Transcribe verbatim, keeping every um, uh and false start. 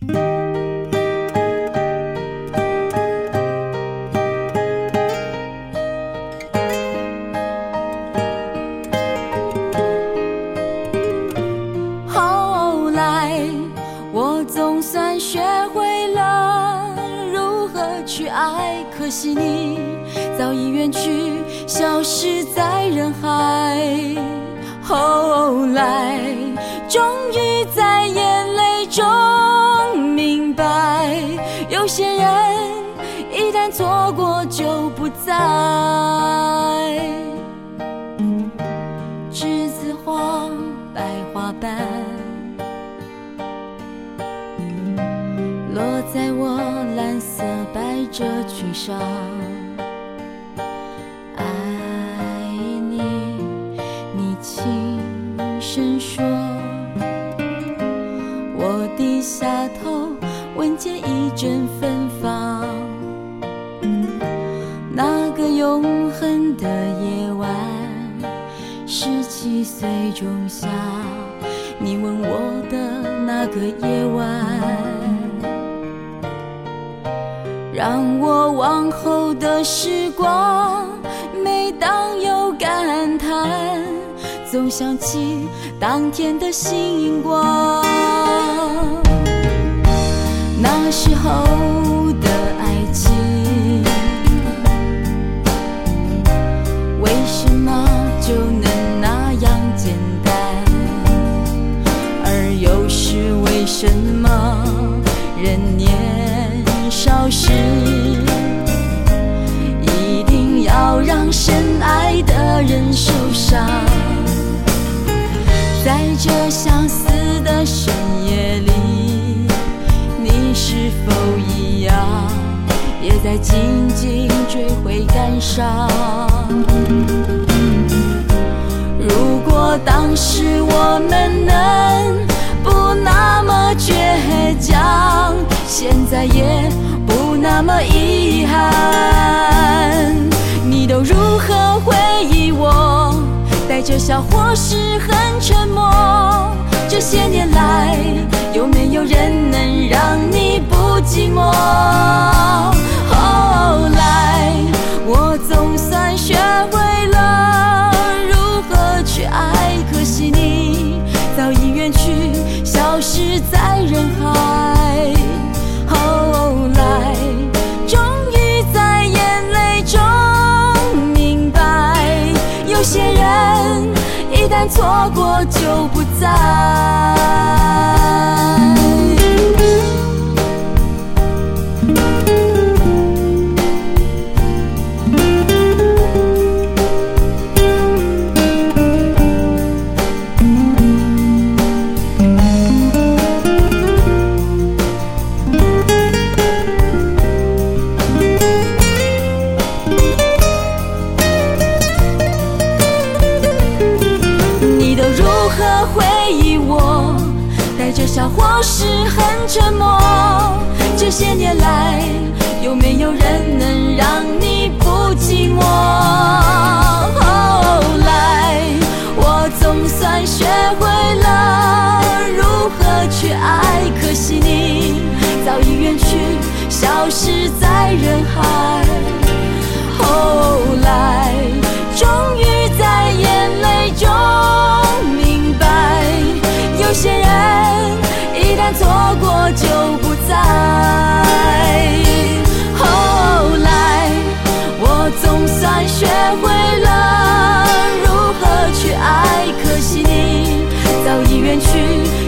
后来我总算学会了如何去爱，可惜你早已远去，消失在人海。后来终于在眼泪中明白，有些人一旦错过就不再。栀子花白花瓣落在我蓝色百褶裙上，爱你，你轻声说。我低下头，闻见一阵芬芳。那个永恒的夜晚，十七岁仲夏，你吻我的那个夜晚，让我往后的时光，每当有感叹，总想起当天的星光。那时候的爱情，为什么就能那样简单？而又是为什么人年少时，一定要让深爱的人受伤？在这相似的深夜里，你是否一样，也在紧紧追悔感伤？如果当时我们能不那么倔强，现在也不那么遗憾。你都如何回忆我？带着笑或是很沉默。这些年来，有没有人能让你不寂寞？后来我总算学会了如何去爱，可惜你早已远去，消失在人海。后来终于在眼泪中明白，有些人一旦错过就不再。这笑或是很沉默，这些年来，有没有人能让你不寂寞？后来我总算学会了如何去爱，可惜你早已远去，消失在人海。后来终于在眼泪中明白，有些人一旦错过就不再。后来我总算学会了如何去爱，可惜你早已远去，